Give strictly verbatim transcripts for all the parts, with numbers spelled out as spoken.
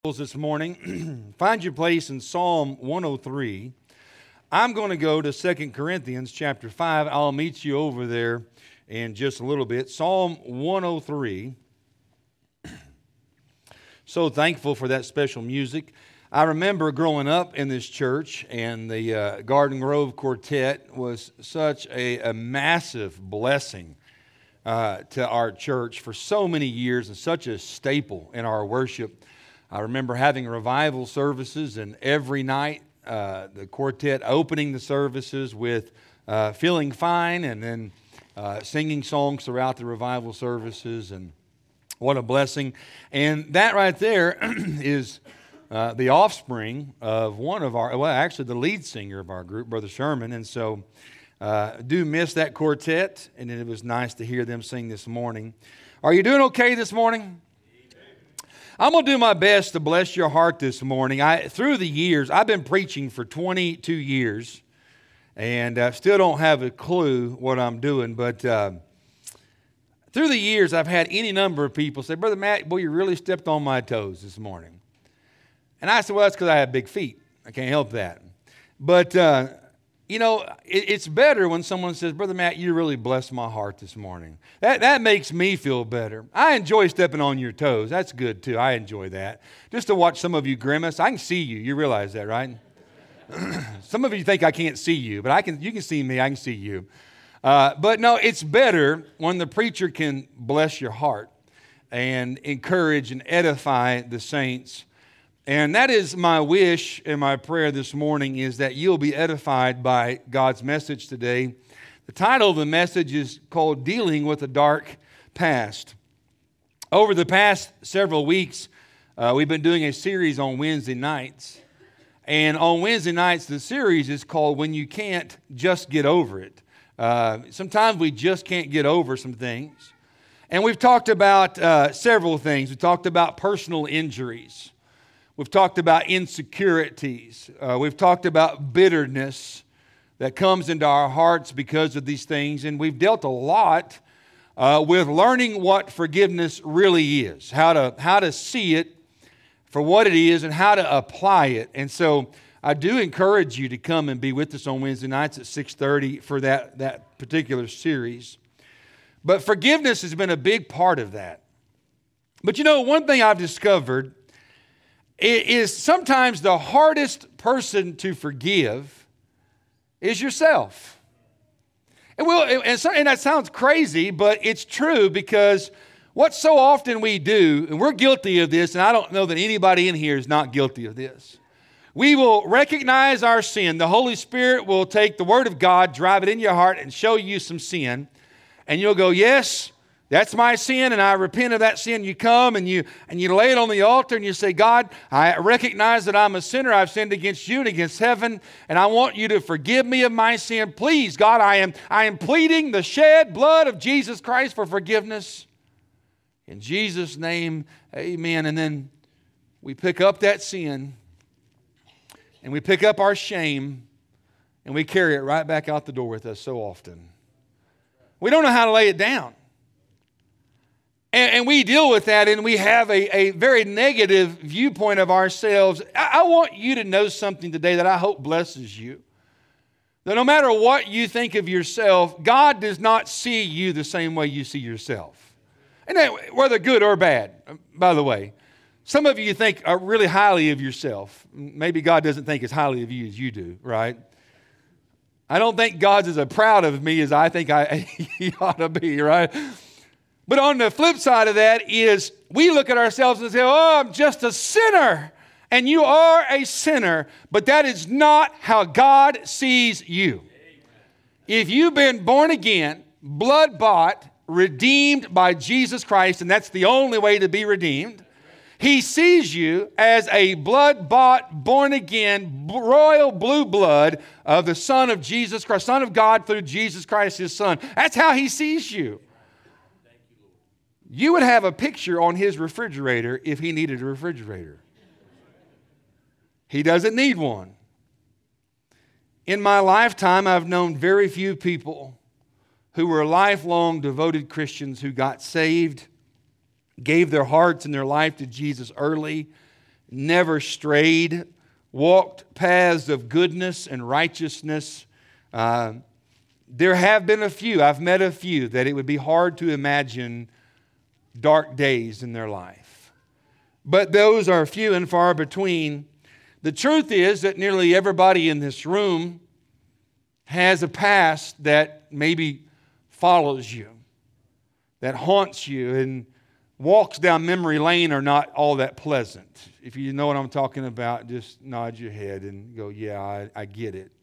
This morning, find your place in Psalm one oh three. I'm going to go to Second Corinthians chapter five. I'll meet you over there in just a little bit. Psalm one oh three. So thankful for that special music. I remember growing up in this church, and the uh, Garden Grove Quartet was such a, a massive blessing uh, to our church for so many years and such a staple in our worship. I remember having revival services, and every night uh, the quartet opening the services with uh, Feeling Fine, and then uh, singing songs throughout the revival services, and what a blessing. And that right there is uh, the offspring of one of our, well, actually the lead singer of our group, Brother Sherman. And so uh, do miss that quartet, and it was nice to hear them sing this morning. Are you doing okay this morning? I'm going to do my best to bless your heart this morning. I, through the years, I've been preaching for twenty-two years, and I still don't have a clue what I'm doing. But uh, through the years, I've had any number of people say, "Brother Matt, boy, you really stepped on my toes this morning." And I said, "Well, that's because I have big feet. I can't help that." But, uh, you know, it, it's better when someone says, "Brother Matt, you really blessed my heart this morning." That that makes me feel better. I enjoy stepping on your toes. That's good, too. I enjoy that. Just to watch some of you grimace. I can see you. You realize that, right? Some of you think I can't see you, but I can. You can see me. I can see you. Uh, but no, it's better when the preacher can bless your heart and encourage and edify the saints. And that is my wish and my prayer this morning, is that you'll be edified by God's message today. The title of the message is called Dealing with a Dark Past. Over the past several weeks, uh, we've been doing a series on Wednesday nights. And on Wednesday nights, the series is called When You Can't Just Get Over It. Uh, sometimes we just can't get over some things. And we've talked about uh, several things. We talked about personal injuries. We've talked about insecurities. Uh, we've talked about bitterness that comes into our hearts because of these things. And we've dealt a lot uh, with learning what forgiveness really is, how to, how to see it for what it is and how to apply it. And so I do encourage you to come and be with us on Wednesday nights at six thirty for that, that particular series. But forgiveness has been a big part of that. But you know, one thing I've discovered is sometimes the hardest person to forgive is yourself. And, well, and, so, and that sounds crazy, but it's true, because what so often we do, and we're guilty of this, and I don't know that anybody in here is not guilty of this. We will recognize our sin. The Holy Spirit will take the Word of God, drive it in your heart, and show you some sin. And you'll go, yes, that's my sin, and I repent of that sin. You come and you and you lay it on the altar, and you say, God, I recognize that I'm a sinner. I've sinned against you and against heaven, and I want you to forgive me of my sin. Please, God, I am, I am pleading the shed blood of Jesus Christ for forgiveness. In Jesus' name, amen. And then we pick up that sin, and we pick up our shame, and we carry it right back out the door with us so often. We don't know how to lay it down. And, and we deal with that, and we have a, a very negative viewpoint of ourselves. I, I want you to know something today that I hope blesses you. That no matter what you think of yourself, God does not see you the same way you see yourself. And that, whether good or bad, by the way. Some of you think uh, really highly of yourself. Maybe God doesn't think as highly of you as you do, right? I don't think God's as proud of me as I think I, he ought to be, right? But on the flip side of that is we look at ourselves and say, oh, I'm just a sinner. And you are a sinner, but that is not how God sees you. If you've been born again, blood-bought, redeemed by Jesus Christ, and that's the only way to be redeemed, He sees you as a blood-bought, born-again, royal blue blood of the Son of Jesus Christ, Son of God through Jesus Christ, His Son. That's how He sees you. You would have a picture on His refrigerator if He needed a refrigerator. He doesn't need one. In my lifetime, I've known very few people who were lifelong devoted Christians who got saved, gave their hearts and their life to Jesus early, never strayed, walked paths of goodness and righteousness. Uh, there have been a few, I've met a few, that it would be hard to imagine dark days in their life. But those are few and far between. The truth is that nearly everybody in this room has a past that maybe follows you, that haunts you, and walks down memory lane are not all that pleasant. If you know what I'm talking about, just nod your head and go, yeah, I, I get it.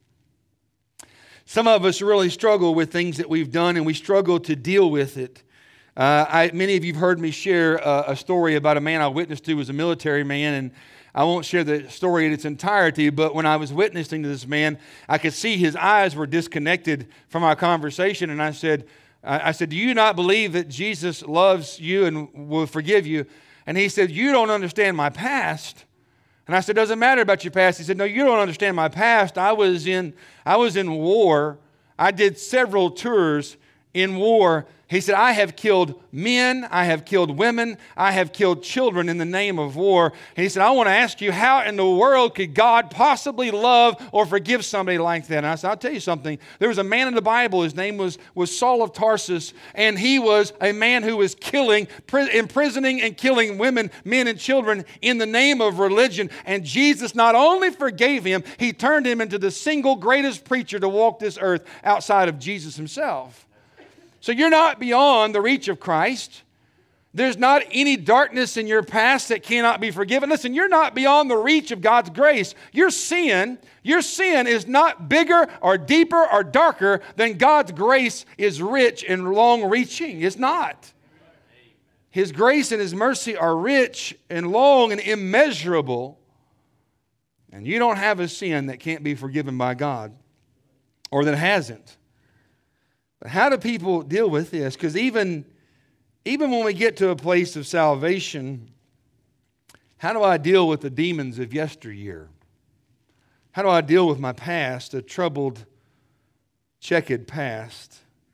Some of us really struggle with things that we've done, and we struggle to deal with it. Uh, I, many of you have heard me share a, a story about a man I witnessed to who was a military man, and I won't share the story in its entirety, but when I was witnessing to this man, I could see his eyes were disconnected from our conversation, and I said, I said, do you not believe that Jesus loves you and will forgive you? And he said, you don't understand my past. And I said, doesn't matter about your past. He said, no, you don't understand my past. I was in, I was in war. I did several tours in war. He said, I have killed men, I have killed women, I have killed children in the name of war. And he said, I want to ask you, how in the world could God possibly love or forgive somebody like that? And I said, I'll tell you something. There was a man in the Bible, his name was, was Saul of Tarsus, and he was a man who was killing, imprisoning and killing women, men and children in the name of religion. And Jesus not only forgave him, he turned him into the single greatest preacher to walk this earth outside of Jesus himself. So you're not beyond the reach of Christ. There's not any darkness in your past that cannot be forgiven. Listen, you're not beyond the reach of God's grace. Your sin, your sin is not bigger or deeper or darker than God's grace is rich and long-reaching. It's not. His grace and His mercy are rich and long and immeasurable. And you don't have a sin that can't be forgiven by God or that hasn't. But how do people deal with this? Because even, even when we get to a place of salvation, how do I deal with the demons of yesteryear? How do I deal with my past, a troubled, checkered past?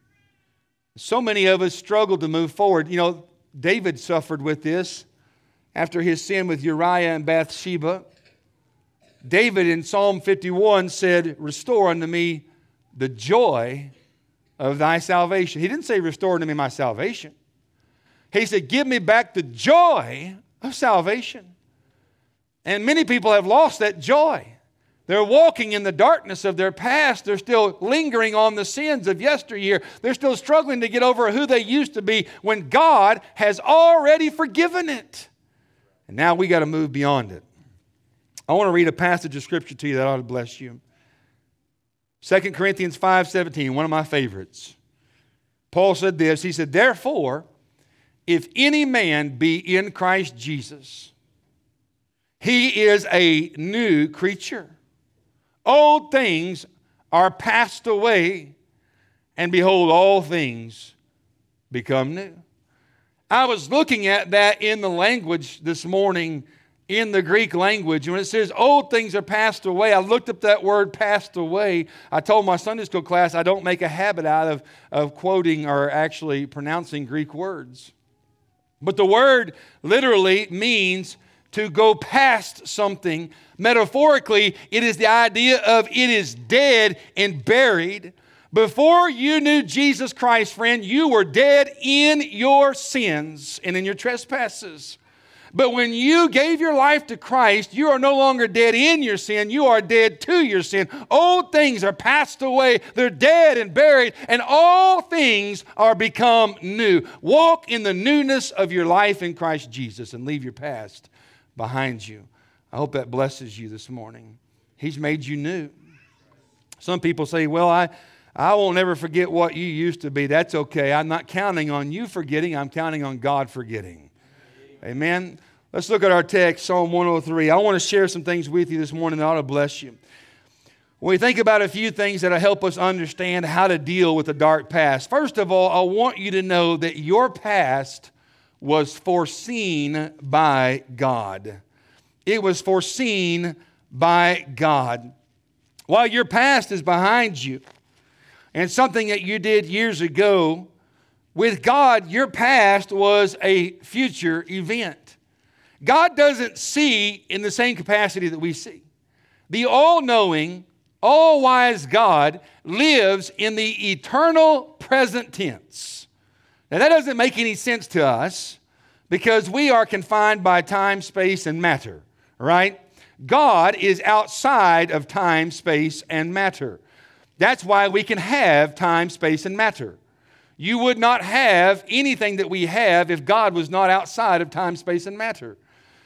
So many of us struggle to move forward. You know, David suffered with this after his sin with Uriah and Bathsheba. David in Psalm fifty-one said, restore unto me the joy of thy salvation. He didn't say restore unto me my salvation. He said, give me back the joy of salvation. And many people have lost that joy. They're walking in the darkness of their past. They're still lingering on the sins of yesteryear. They're still struggling to get over who they used to be when God has already forgiven it. And now we got to move beyond it. I want to read a passage of Scripture to you that ought to bless you. Second Corinthians five seventeen, one of my favorites. Paul said this, he said, therefore, if any man be in Christ Jesus, he is a new creature. Old things are passed away, and behold, all things become new. I was looking at that in the language this morning, in the Greek language. When it says old things are passed away, I looked up that word passed away. I told my Sunday school class I don't make a habit out of, of quoting or actually pronouncing Greek words. But the word literally means to go past something. Metaphorically, it is the idea of it is dead and buried. Before you knew Jesus Christ, friend, you were dead in your sins and in your trespasses. But when you gave your life to Christ, you are no longer dead in your sin. You are dead to your sin. Old things are passed away. They're dead and buried, and all things are become new. Walk in the newness of your life in Christ Jesus and leave your past behind you. I hope that blesses you this morning. He's made you new. Some people say, well, I, I won't ever forget what you used to be. That's okay. I'm not counting on you forgetting. I'm counting on God forgetting. Amen. Let's look at our text, Psalm one oh three. I want to share some things with you this morning that ought to bless you. When we think about a few things that will help us understand how to deal with the dark past. First of all, I want you to know that your past was foreseen by God. It was foreseen by God. While your past is behind you and something that you did years ago, with God, your past was a future event. God doesn't see in the same capacity that we see. The all-knowing, all-wise God lives in the eternal present tense. Now, that doesn't make any sense to us because we are confined by time, space, and matter, right? God is outside of time, space, and matter. That's why we can have time, space, and matter. You would not have anything that we have if God was not outside of time, space, and matter.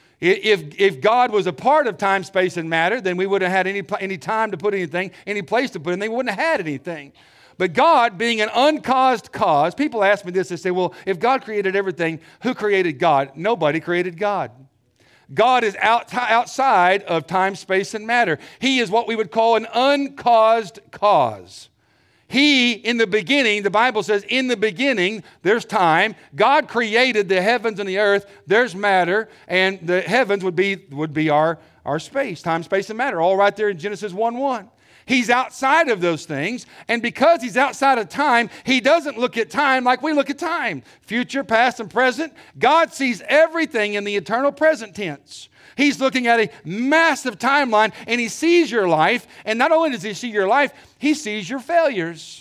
If, if God was a part of time, space, and matter, then we wouldn't have had any, any time to put anything, any place to put anything. We wouldn't have had anything. But God, being an uncaused cause, people ask me this, they say, well, if God created everything, who created God? Nobody created God. God is out, outside of time, space, and matter. He is what we would call an uncaused cause. He, in the beginning, the Bible says, in the beginning, there's time. God created the heavens and the earth. There's matter. And the heavens would be, would be our, our space, time, space, and matter. All right there in Genesis one one. He's outside of those things. And because he's outside of time, he doesn't look at time like we look at time. Future, past, and present. God sees everything in the eternal present tense. He's looking at a massive timeline, and he sees your life. And not only does he see your life, he sees your failures.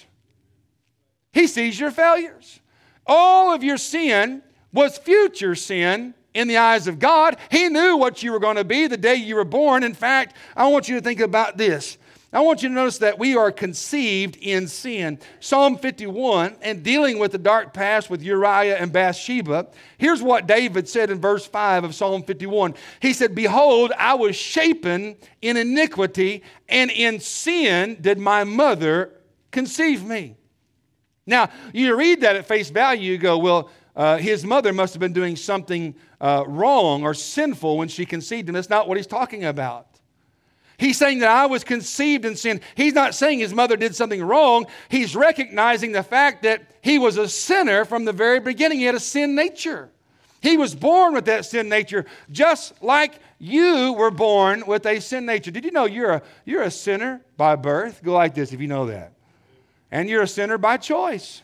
He sees your failures. All of your sin was future sin in the eyes of God. He knew what you were going to be the day you were born. In fact, I want you to think about this. I want you to notice that we are conceived in sin. Psalm fifty-one, and dealing with the dark past with Uriah and Bathsheba, here's what David said in verse five of Psalm fifty-one. He said, behold, I was shapen in iniquity, and in sin did my mother conceive me. Now, you read that at face value, you go, well, uh, his mother must have been doing something uh, wrong or sinful when she conceived him. That's not what he's talking about. He's saying that I was conceived in sin. He's not saying his mother did something wrong. He's recognizing the fact that he was a sinner from the very beginning. He had a sin nature. He was born with that sin nature, just like you were born with a sin nature. Did you know you're a, you're a sinner by birth? Go like this if you know that. And you're a sinner by choice.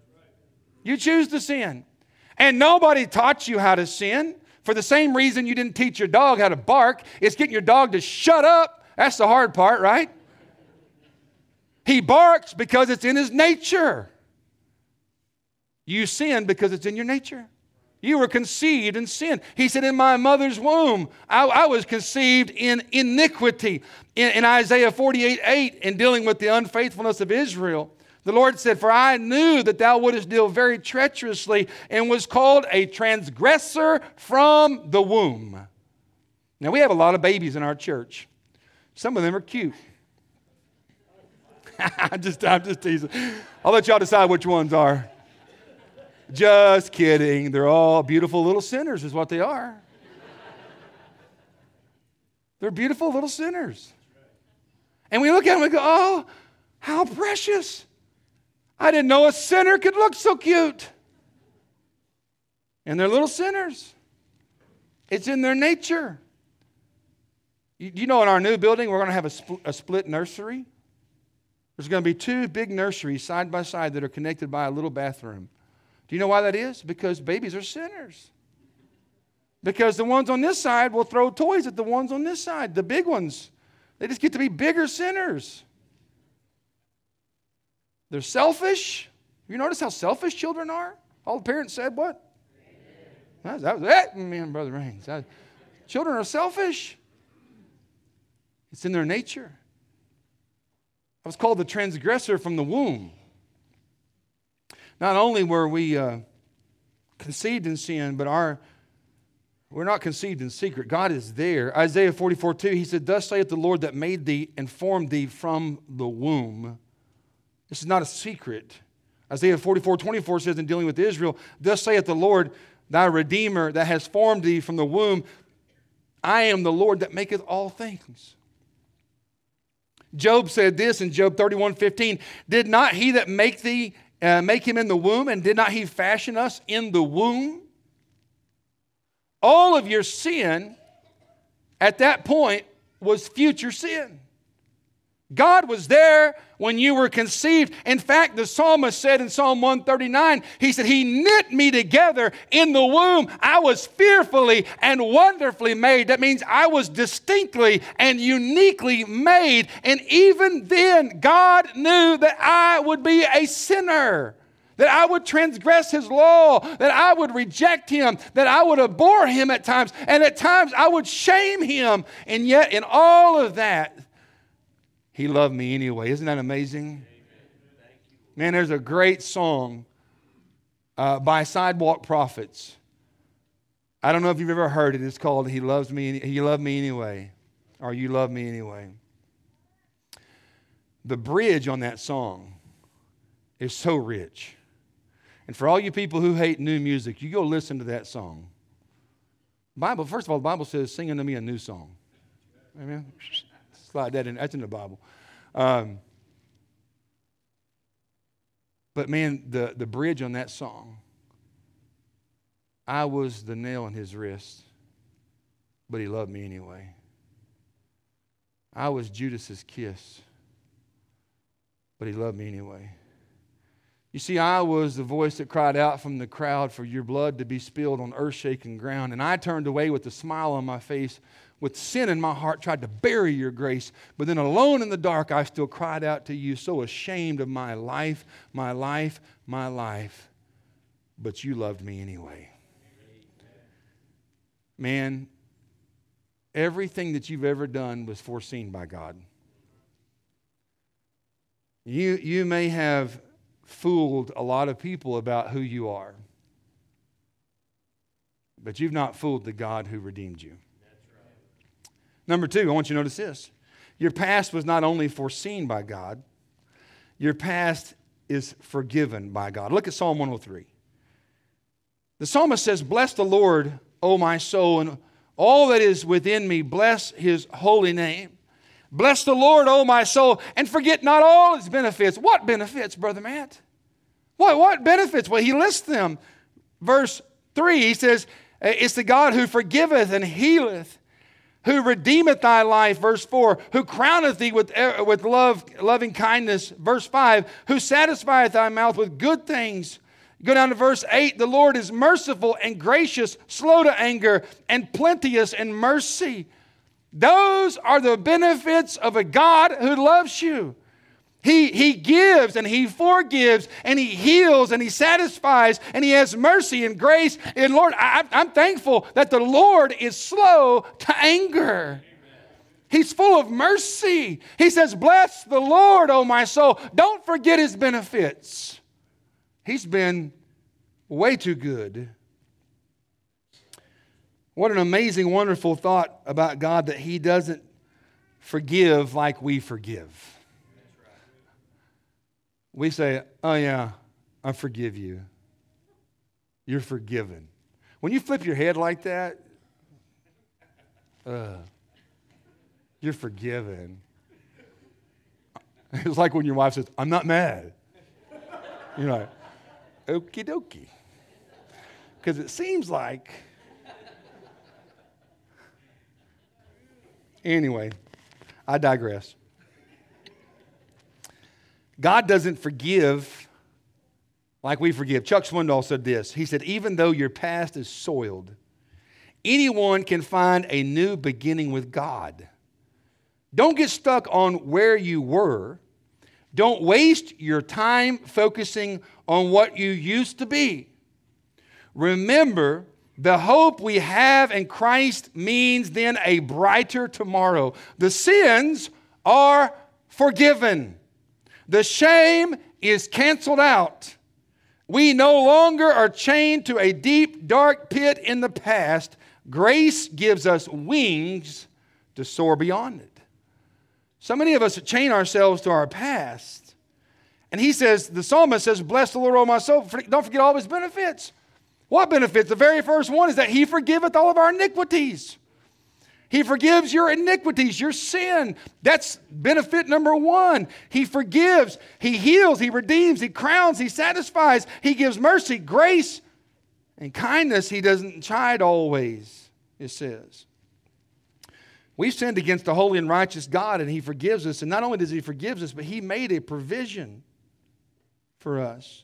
You choose to sin. And nobody taught you how to sin. For the same reason you didn't teach your dog how to bark, it's getting your dog to shut up. That's the hard part, right? He barks because it's in his nature. You sin because it's in your nature. You were conceived in sin. He said, in my mother's womb, I, I was conceived in iniquity. In, in Isaiah forty-eight eight, in dealing with the unfaithfulness of Israel, the Lord said, for I knew that thou wouldest deal very treacherously, and was called a transgressor from the womb. Now, we have a lot of babies in our church. Some of them are cute. I'm just, I'm just teasing. I'll let y'all decide which ones are. Just kidding. They're all beautiful little sinners is what they are. They're beautiful little sinners. And we look at them and go, oh, how precious. I didn't know a sinner could look so cute. And they're little sinners. It's in their nature. You, you know, in our new building, we're going to have a, spl- a split nursery. There's going to be two big nurseries side by side that are connected by a little bathroom. Do you know why that is? Because babies are sinners. Because the ones on this side will throw toys at the ones on this side. The big ones, they just get to be bigger sinners. They're selfish. You notice how selfish children are? All the parents said what? That, that was it, man, Brother Raines. That, children are selfish. It's in their nature. I was called the transgressor from the womb. Not only were we uh, conceived in sin, but our we're not conceived in secret. God is there. Isaiah forty-four two, he said, thus saith the Lord that made thee and formed thee from the womb. This is not a secret. Isaiah forty-four twenty-four says in dealing with Israel, thus saith the Lord, thy Redeemer that has formed thee from the womb. I am the Lord that maketh all things. Job said this in Job thirty-one fifteen, did not he that make thee uh, make him in the womb, and did not he fashion us in the womb? All of your sin at that point was future sin. God was there when you were conceived. In fact, the psalmist said in Psalm one thirty-nine, he said, He knit me together in the womb. I was fearfully and wonderfully made. That means I was distinctly and uniquely made. And even then, God knew that I would be a sinner, that I would transgress His law, that I would reject Him, that I would abhor Him at times, and at times I would shame Him. And yet in all of that, He loved me anyway. Isn't that amazing? Man, there's a great song uh, by Sidewalk Prophets. I don't know if you've ever heard it. It's called He Loves Me. He Loved Me Anyway, or You Love Me Anyway. The bridge on that song is so rich. And for all you people who hate new music, you go listen to that song. Bible, first of all, the Bible says, sing unto me a new song. Amen. Slide that in. That's in the Bible. Um, but man, the, the bridge on that song, I was the nail in His wrist, but He loved me anyway. I was Judas's kiss, but He loved me anyway. You see, I was the voice that cried out from the crowd for your blood to be spilled on earth-shaking ground. And I turned away with a smile on my face, with sin in my heart, tried to bury your grace. But then alone in the dark, I still cried out to you, so ashamed of my life, my life, my life. But you loved me anyway. Man, everything that you've ever done was foreseen by God. You, you may have fooled a lot of people about who you are, but you've not fooled the God who redeemed you. That's right. Number two, I want you to notice this. Your past was not only foreseen by God, your past is forgiven by God. Look at Psalm one oh three. The psalmist says, Bless the Lord, O my soul, and all that is within me, bless His holy name. Bless the Lord, O my soul, and forget not all His benefits. What benefits, Brother Matt? What, what benefits? Well, he lists them. Verse three, he says, it's the God who forgiveth and healeth, who redeemeth thy life. Verse four, who crowneth thee with, with love, loving kindness. Verse five, who satisfieth thy mouth with good things. Go down to verse eight, the Lord is merciful and gracious, slow to anger, and plenteous in mercy. Those are the benefits of a God who loves you. He, he gives and He forgives and He heals and He satisfies and He has mercy and grace. And Lord, I, I'm thankful that the Lord is slow to anger. Amen. He's full of mercy. He says, bless the Lord, O my soul. Don't forget His benefits. He's been way too good. What an amazing, wonderful thought about God that He doesn't forgive like we forgive. We say, oh yeah, I forgive you. You're forgiven. When you flip your head like that, uh, you're forgiven. It's like when your wife says, I'm not mad. You're like, okie dokie. Because it seems like... Anyway, I digress. God doesn't forgive like we forgive. Chuck Swindoll said this. He said, even though your past is soiled, anyone can find a new beginning with God. Don't get stuck on where you were. Don't waste your time focusing on what you used to be. Remember, the hope we have in Christ means then a brighter tomorrow. The sins are forgiven. The shame is canceled out. We no longer are chained to a deep, dark pit in the past. Grace gives us wings to soar beyond it. So many of us chain ourselves to our past. And he says, the psalmist says, bless the Lord, O my soul. Don't forget all of His benefits. What benefits? The very first one is that He forgiveth all of our iniquities. He forgives your iniquities, your sin. That's benefit number one. He forgives, He heals, He redeems, He crowns, He satisfies, He gives mercy, grace, and kindness. He doesn't chide always, it says. We've sinned against the holy and righteous God, and He forgives us. And not only does He forgive us, but He made a provision for us.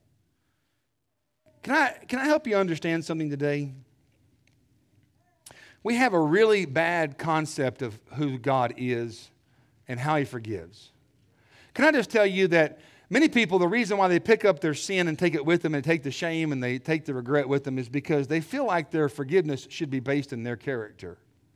Can I, can I help you understand something today? We have a really bad concept of who God is and how He forgives. Can I just tell you that many people, the reason why they pick up their sin and take it with them and take the shame and they take the regret with them is because they feel like their forgiveness should be based in their character.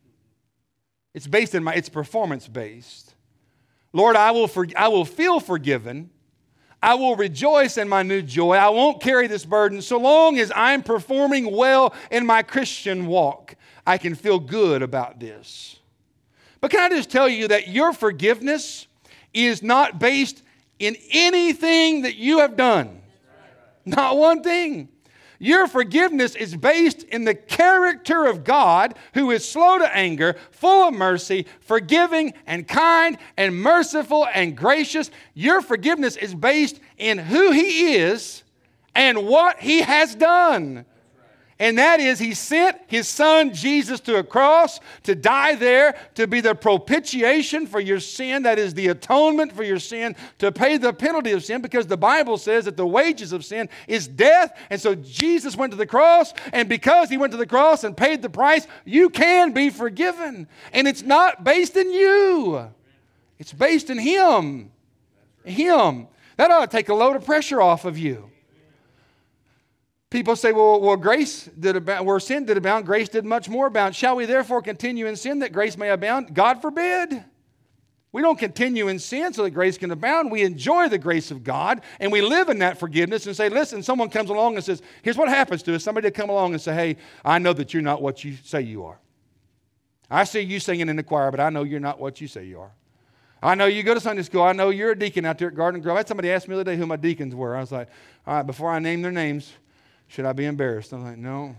It's based in my, it's performance based. Lord, I will, for, I will feel forgiven. I will rejoice in my new joy. I won't carry this burden so long as I'm performing well in my Christian walk. I can feel good about this. But can I just tell you that your forgiveness is not based in anything that you have done? Not one thing. Your forgiveness is based in the character of God, who is slow to anger, full of mercy, forgiving and kind and merciful and gracious. Your forgiveness is based in who He is and what He has done. And that is, He sent His Son Jesus to a cross to die there, to be the propitiation for your sin. That is the atonement for your sin, to pay the penalty of sin, because the Bible says that the wages of sin is death. And so Jesus went to the cross, and because He went to the cross and paid the price, you can be forgiven. And it's not based in you. It's based in Him. Him. That ought to take a load of pressure off of you. People say, well, well, grace did abound, where sin did abound, grace did much more abound. Shall we therefore continue in sin that grace may abound? God forbid. We don't continue in sin so that grace can abound. We enjoy the grace of God, and we live in that forgiveness and say, listen, someone comes along and says, here's what happens to us. Somebody will come along and say, hey, I know that you're not what you say you are. I see you singing in the choir, but I know you're not what you say you are. I know you go to Sunday school. I know you're a deacon out there at Garden Grove. I had somebody ask me the other day who my deacons were. I was like, all right, before I name their names, should I be embarrassed? I'm like, no.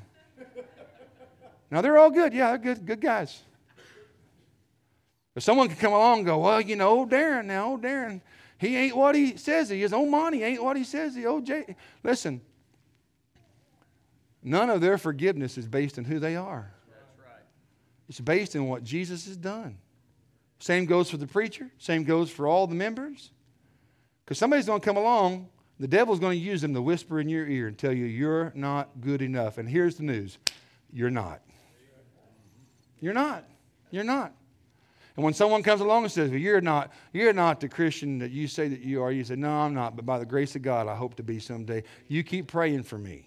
No, they're all good. Yeah, they're good, good guys. But someone could come along and go, well, you know, old Darren now, old Darren, he ain't what he says he is. Old Monty ain't what he says he is. Old Jay. Listen, none of their forgiveness is based on who they are. That's right. It's based on what Jesus has done. Same goes for the preacher. Same goes for all the members. Because somebody's going to come along. The devil's going to use them to whisper in your ear and tell you you're not good enough. And here's the news. You're not. You're not. You're not. And when someone comes along and says, well, you're not, you're not the Christian that you say that you are, you say, no, I'm not, but by the grace of God, I hope to be someday. You keep praying for me.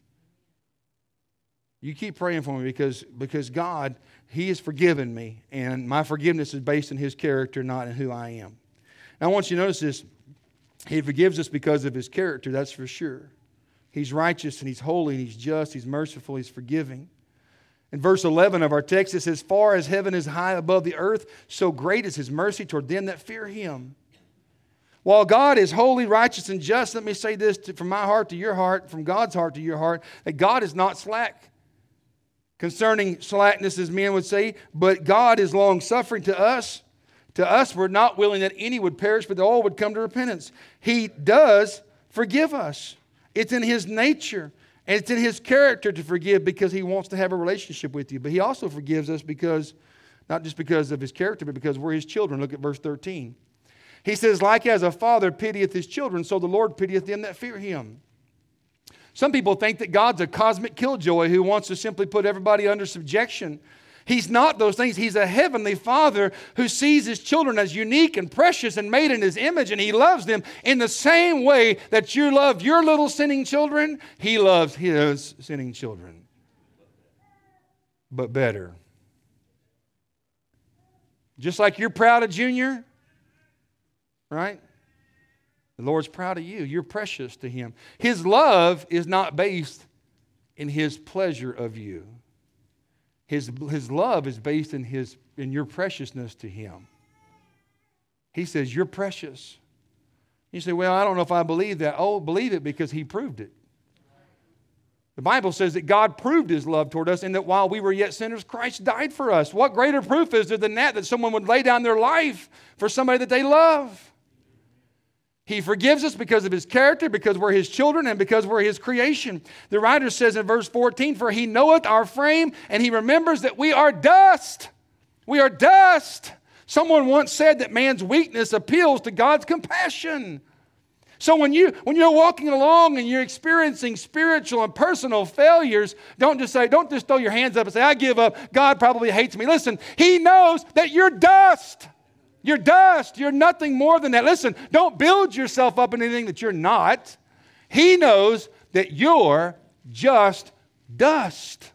You keep praying for me because, because God, He has forgiven me, and my forgiveness is based in His character, not in who I am. Now, I want you to notice this. He forgives us because of His character, that's for sure. He's righteous and He's holy and He's just, He's merciful, He's forgiving. In verse eleven of our text, it says, far as heaven is high above the earth, so great is His mercy toward them that fear Him. While God is holy, righteous, and just, let me say this to, from my heart to your heart, from God's heart to your heart, that God is not slack. Concerning slackness, as men would say, but God is long-suffering to us. To us, we're not willing that any would perish, but all would come to repentance. He does forgive us. It's in His nature, and it's in His character to forgive because He wants to have a relationship with you. But He also forgives us because, not just because of His character, but because we're His children. Look at verse thirteen. He says, like as a father pitieth his children, so the Lord pitieth them that fear Him. Some people think that God's a cosmic killjoy who wants to simply put everybody under subjection. He's not those things. He's a heavenly Father who sees His children as unique and precious and made in His image, and He loves them in the same way that you love your little sinning children. He loves His sinning children, but better. Just like you're proud of Junior, right? The Lord's proud of you. You're precious to Him. His love is not based in His pleasure of you. His, his love is based in, his, in your preciousness to Him. He says, you're precious. You say, well, I don't know if I believe that. Oh, believe it because He proved it. The Bible says that God proved His love toward us and that while we were yet sinners, Christ died for us. What greater proof is there than that, that someone would lay down their life for somebody that they love? He forgives us because of His character, because we're His children, and because we're His creation. The writer says in verse fourteen, for He knoweth our frame, and He remembers that we are dust. We are dust. Someone once said that man's weakness appeals to God's compassion. So when, you, when you're walking along and you're experiencing spiritual and personal failures, don't just say, don't just throw your hands up and say, I give up. God probably hates me. Listen, He knows that you're dust. You're dust. You're nothing more than that. Listen, don't build yourself up in anything that you're not. He knows that you're just dust.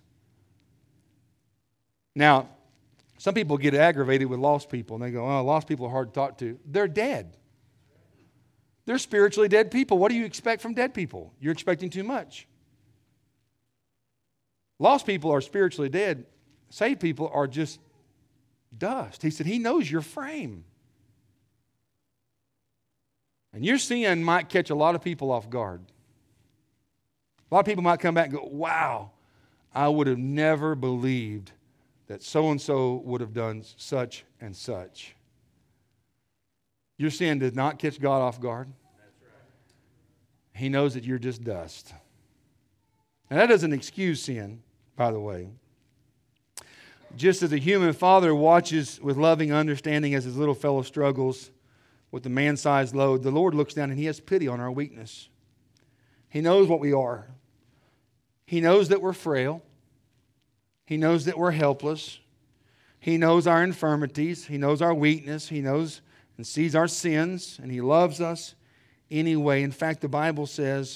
Now, some people get aggravated with lost people, and they go, oh, lost people are hard to talk to. They're dead. They're spiritually dead people. What do you expect from dead people? You're expecting too much. Lost people are spiritually dead. Saved people are just dust. He said He knows your frame. And your sin might catch a lot of people off guard. A lot of people might come back and go, wow, I would have never believed that so-and-so would have done such and such. Your sin did not catch God off guard. That's right. He knows that you're just dust. And that doesn't excuse sin, by the way. Just as a human father watches with loving understanding as his little fellow struggles with the man-sized load, the Lord looks down and He has pity on our weakness. He knows what we are. He knows that we're frail. He knows that we're helpless. He knows our infirmities. He knows our weakness. He knows and sees our sins, and He loves us anyway. In fact, the Bible says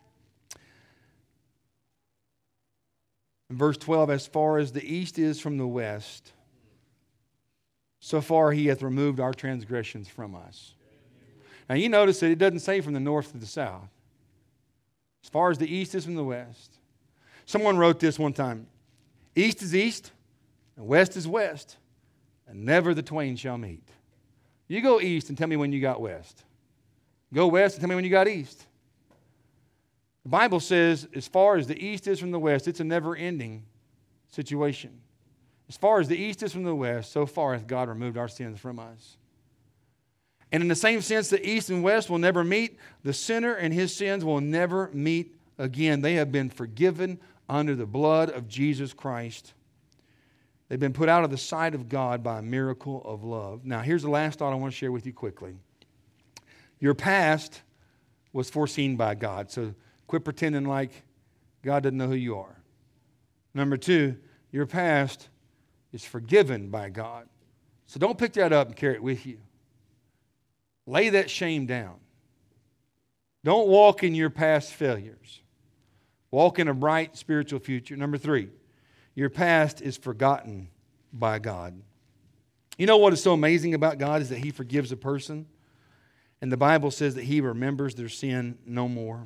in verse twelve, as far as the east is from the west, so far He hath removed our transgressions from us. Now you notice that it doesn't say from the north to the south. As far as the east is from the west. Someone wrote this one time. East is east, and west is west, and never the twain shall meet. You go east and tell me when you got west. Go west and tell me when you got east. The Bible says, as far as the east is from the west, it's a never-ending situation. As far as the east is from the west, so far hath God removed our sins from us. And in the same sense, the east and west will never meet. The sinner and his sins will never meet again. They have been forgiven under the blood of Jesus Christ. They've been put out of the sight of God by a miracle of love. Now, here's the last thought I want to share with you quickly. Your past was foreseen by God, so quit pretending like God doesn't know who you are. Number two, your past is forgiven by God. So don't pick that up and carry it with you. Lay that shame down. Don't walk in your past failures. Walk in a bright spiritual future. Number three, your past is forgotten by God. You know what is so amazing about God is that He forgives a person. And the Bible says that He remembers their sin no more.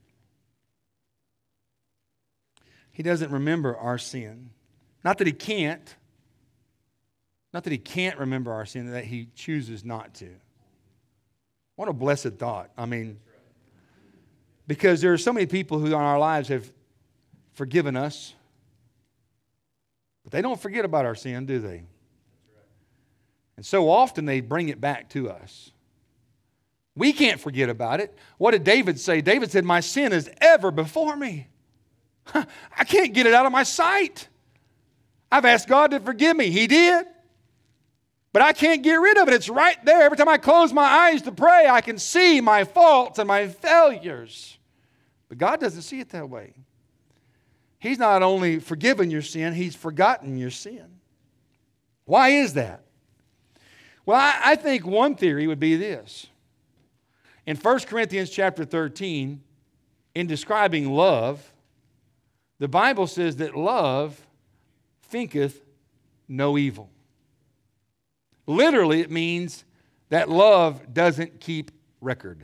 He doesn't remember our sin. Not that He can't. Not that He can't remember our sin, that He chooses not to. What a blessed thought. I mean, because there are so many people who in our lives have forgiven us, but they don't forget about our sin, do they? And so often they bring it back to us. We can't forget about it. What did David say? David said, my sin is ever before me. I can't get it out of my sight. I've asked God to forgive me. He did. But I can't get rid of it. It's right there. Every time I close my eyes to pray, I can see my faults and my failures. But God doesn't see it that way. He's not only forgiven your sin, He's forgotten your sin. Why is that? Well, I, I think one theory would be this. In First Corinthians chapter thirteen, in describing love, the Bible says that love thinketh no evil. Literally, it means that love doesn't keep record.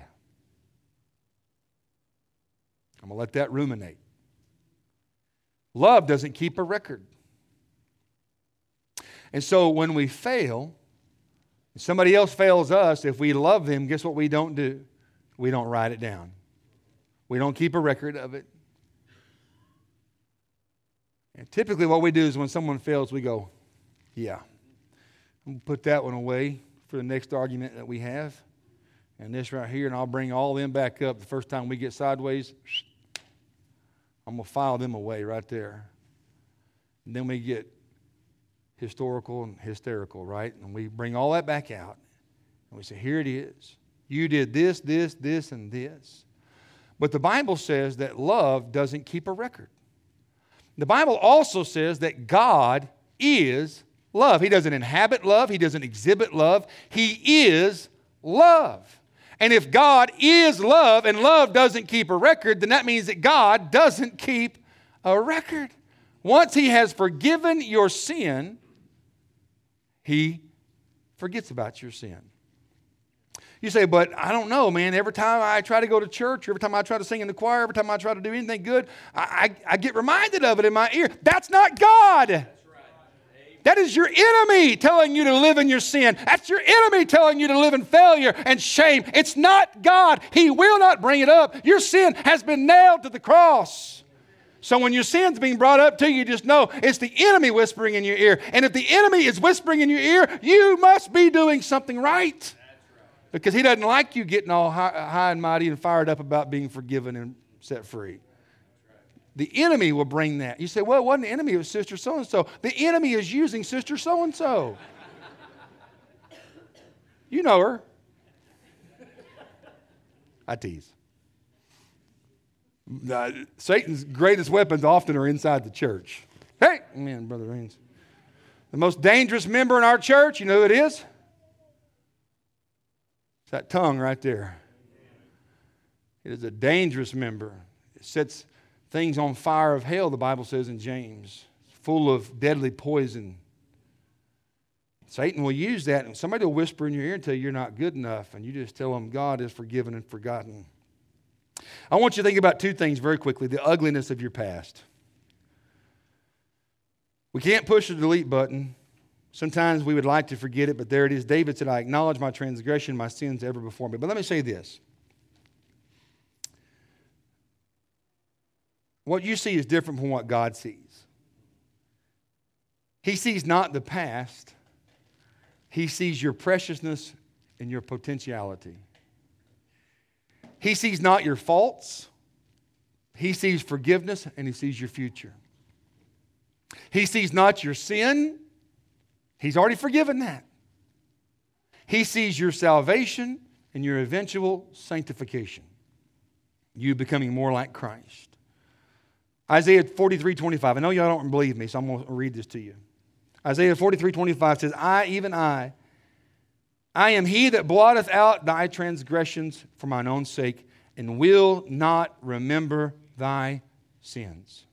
I'm going to let that ruminate. Love doesn't keep a record. And so when we fail, somebody else fails us, if we love them, guess what we don't do? We don't write it down. We don't keep a record of it. And typically what we do is when someone fails, we go, yeah, I'm going to put that one away for the next argument that we have. And this right here, and I'll bring all them back up the first time we get sideways. I'm going to file them away right there. And then we get historical and hysterical, right? And we bring all that back out. And we say, here it is. You did this, this, this, and this. But the Bible says that love doesn't keep a record. The Bible also says that God is love. He doesn't inhabit love. He doesn't exhibit love. He is love. And if God is love and love doesn't keep a record, then that means that God doesn't keep a record. Once He has forgiven your sin, He forgets about your sin. You say, but I don't know, man. Every time I try to go to church, every time I try to sing in the choir, every time I try to do anything good, I, I, I get reminded of it in my ear. That's not God. That's right. That is your enemy telling you to live in your sin. That's your enemy telling you to live in failure and shame. It's not God. He will not bring it up. Your sin has been nailed to the cross. So when your sin's being brought up to you, just know it's the enemy whispering in your ear. And if the enemy is whispering in your ear, you must be doing something right. Because he doesn't like you getting all high, high and mighty and fired up about being forgiven and set free. The enemy will bring that. You say, well, it wasn't the enemy, it was Sister So-and-so. The enemy is using Sister So-and-so. You know her. I tease. Uh, Satan's greatest weapons often are inside the church. Hey, man, Brother Raines. The most dangerous member in our church, you know who it is? It's that tongue right there. It is a dangerous member. It sets things on fire of hell, the Bible says in James. It's full of deadly poison. Satan will use that, and somebody will whisper in your ear and tell you you're not good enough, and you just tell them God is forgiven and forgotten. I want you to think about two things very quickly. The ugliness of your past. We can't push the delete button. Sometimes we would like to forget it, but there it is. David said, I acknowledge my transgression, my sins ever before me. But let me say this. What you see is different from what God sees. He sees not the past. He sees your preciousness and your potentiality. He sees not your faults. He sees forgiveness and He sees your future. He sees not your sin. He's already forgiven that. He sees your salvation and your eventual sanctification. You becoming more like Christ. Isaiah forty-three twenty-five. I know y'all don't believe me, so I'm going to read this to you. Isaiah forty-three twenty-five says, I, even I, I am He that blotteth out thy transgressions for mine own sake, and will not remember thy sins.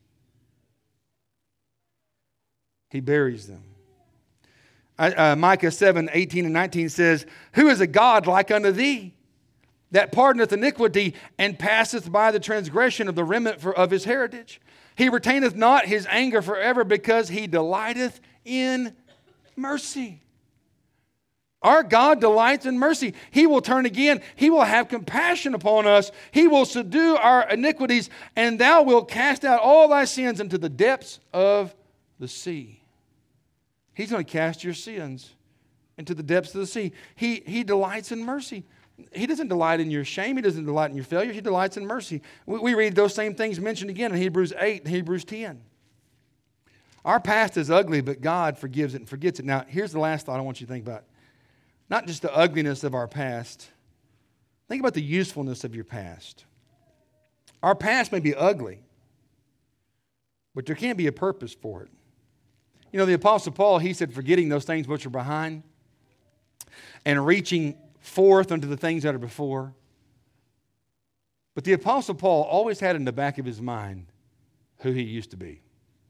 He buries them. Uh, Micah seven eighteen and nineteen says, Who is a God like unto thee, that pardoneth iniquity, and passeth by the transgression of the remnant for, of his heritage? He retaineth not his anger forever, because he delighteth in mercy. Our God delights in mercy. He will turn again. He will have compassion upon us. He will subdue our iniquities, and thou wilt cast out all thy sins into the depths of the sea. He's going to cast your sins into the depths of the sea. He, he delights in mercy. He doesn't delight in your shame. He doesn't delight in your failure. He delights in mercy. We, we read those same things mentioned again in Hebrews eight and Hebrews ten. Our past is ugly, but God forgives it and forgets it. Now, here's the last thought I want you to think about. Not just the ugliness of our past. Think about the usefulness of your past. Our past may be ugly, but there can be a purpose for it. You know, the Apostle Paul, he said, forgetting those things which are behind and reaching forth unto the things that are before. But the Apostle Paul always had in the back of his mind who he used to be.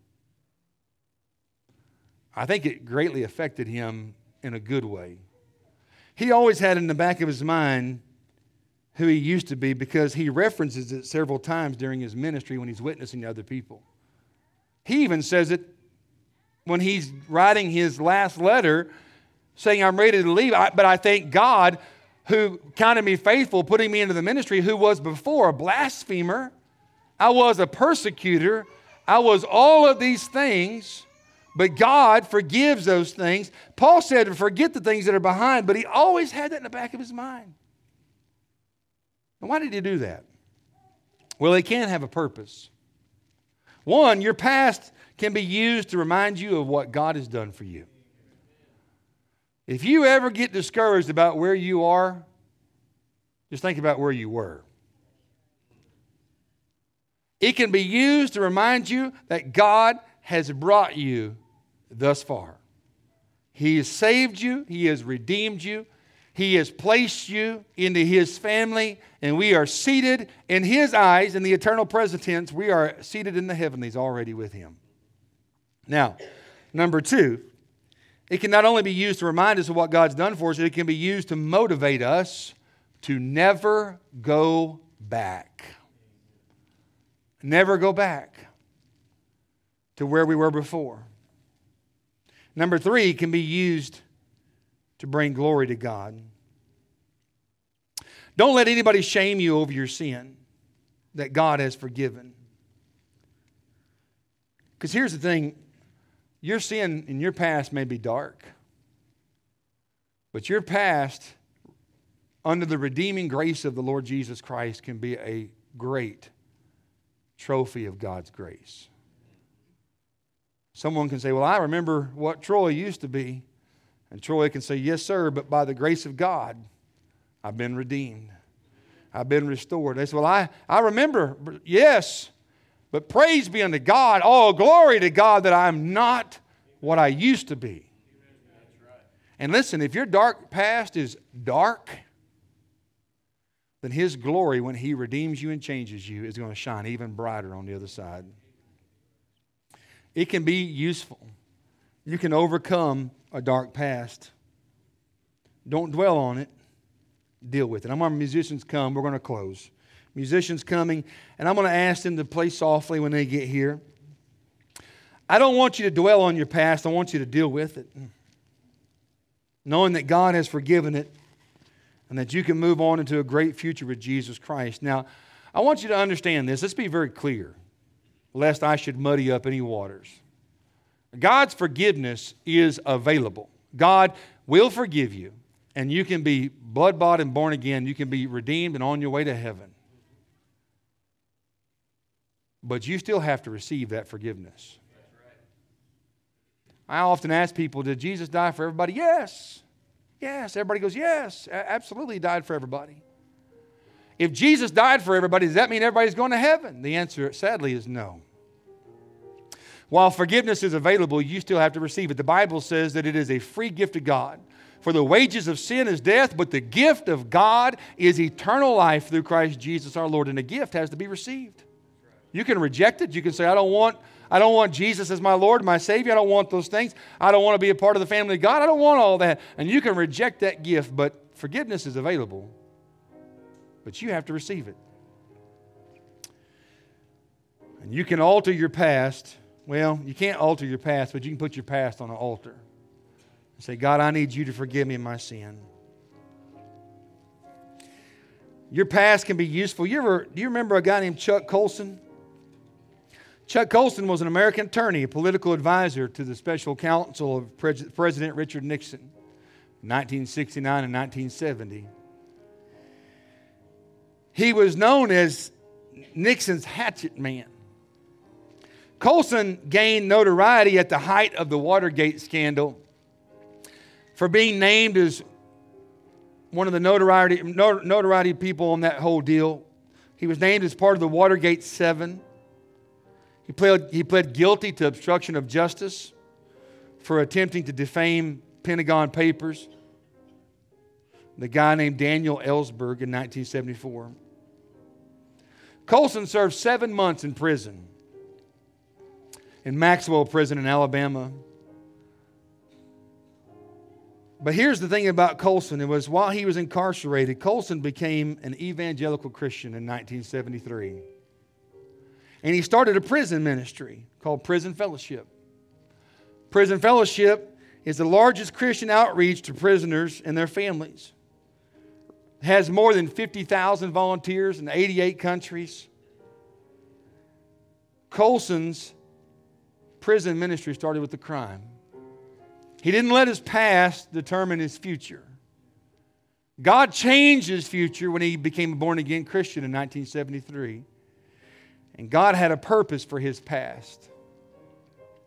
I think it greatly affected him in a good way. He always had in the back of his mind who he used to be, because he references it several times during his ministry when he's witnessing to other people. He even says it when he's writing his last letter, saying, I'm ready to leave, but I thank God who counted me faithful, putting me into the ministry, who was before a blasphemer. I was a persecutor. I was all of these things, but God forgives those things. Paul said to forget the things that are behind, but he always had that in the back of his mind. And why did he do that? Well, they can have a purpose. One, your past can be used to remind you of what God has done for you. If you ever get discouraged about where you are, just think about where you were. It can be used to remind you that God has brought you thus far. He has saved you. He has redeemed you. He has placed you into His family, and we are seated in His eyes in the eternal present tense. We are seated in the heavenlies already with Him. Now, number two, it can not only be used to remind us of what God's done for us, it can be used to motivate us to never go back. Never go back to where we were before. Number three, it can be used to bring glory to God. Don't let anybody shame you over your sin that God has forgiven. Because here's the thing, your sin in your past may be dark, but your past, under the redeeming grace of the Lord Jesus Christ, can be a great trophy of God's grace. Someone can say, well, I remember what Troy used to be. And Troy can say, yes, sir, but by the grace of God, I've been redeemed. I've been restored. They say, well, I, I remember, yes, but praise be unto God. Oh, glory to God that I'm not what I used to be. And listen, if your dark past is dark, then His glory, when He redeems you and changes you, is going to shine even brighter on the other side. It can be useful. You can overcome a dark past. Don't dwell on it. Deal with it. I'm going to musicians come. We're going to close. Musicians coming, and I'm going to ask them to play softly when they get here. I don't want you to dwell on your past. I want you to deal with it. Knowing that God has forgiven it and that you can move on into a great future with Jesus Christ. Now, I want you to understand this. Let's be very clear, lest I should muddy up any waters. God's forgiveness is available. God will forgive you, and you can be blood-bought and born again. You can be redeemed and on your way to heaven. But you still have to receive that forgiveness. I often ask people, did Jesus die for everybody? Yes. Yes. Everybody goes, yes, absolutely, He died for everybody. If Jesus died for everybody, does that mean everybody's going to heaven? The answer, sadly, is no. While forgiveness is available, you still have to receive it. The Bible says that it is a free gift of God. For the wages of sin is death, but the gift of God is eternal life through Christ Jesus our Lord. And the gift has to be received. You can reject it. You can say, I don't want, I don't want Jesus as my Lord, my Savior. I don't want those things. I don't want to be a part of the family of God. I don't want all that. And you can reject that gift, but forgiveness is available. But you have to receive it. And you can alter your past. Well, you can't alter your past, but you can put your past on an altar. And say, God, I need you to forgive me of my sin. Your past can be useful. You ever, do you remember a guy named Chuck Colson? Chuck Colson was an American attorney, a political advisor to the special counsel of President Richard Nixon in nineteen sixty-nine and nineteen seventy. He was known as Nixon's hatchet man. Colson gained notoriety at the height of the Watergate scandal for being named as one of the notoriety, notoriety people on that whole deal. He was named as part of the Watergate Seven. He pled, he pled guilty to obstruction of justice for attempting to defame Pentagon Papers. The guy named Daniel Ellsberg in nineteen seventy-four. Colson served seven months in prison in Maxwell Prison in Alabama. But here's the thing about Colson. It was while he was incarcerated, Colson became an evangelical Christian in nineteen seventy-three. And he started a prison ministry called Prison Fellowship. Prison Fellowship is the largest Christian outreach to prisoners and their families. It has more than fifty thousand volunteers in eighty-eight countries. Colson's prison ministry started with a crime. He didn't let his past determine his future. God changed his future when he became a born-again Christian in nineteen seventy-three. And God had a purpose for his past.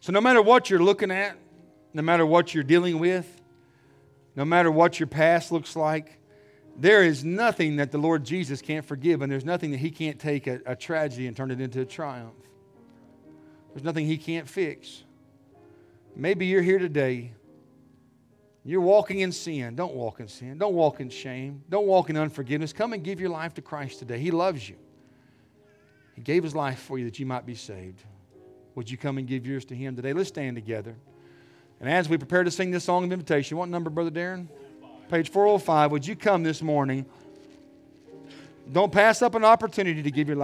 So no matter what you're looking at, no matter what you're dealing with, no matter what your past looks like, there is nothing that the Lord Jesus can't forgive, and there's nothing that He can't take a, a tragedy and turn it into a triumph. There's nothing He can't fix. Maybe you're here today. You're walking in sin. Don't walk in sin. Don't walk in shame. Don't walk in unforgiveness. Come and give your life to Christ today. He loves you. He gave His life for you that you might be saved. Would you come and give yours to Him today? Let's stand together. And as we prepare to sing this song of invitation, what number, Brother Darren? Page four oh five. Would you come this morning? Don't pass up an opportunity to give your life.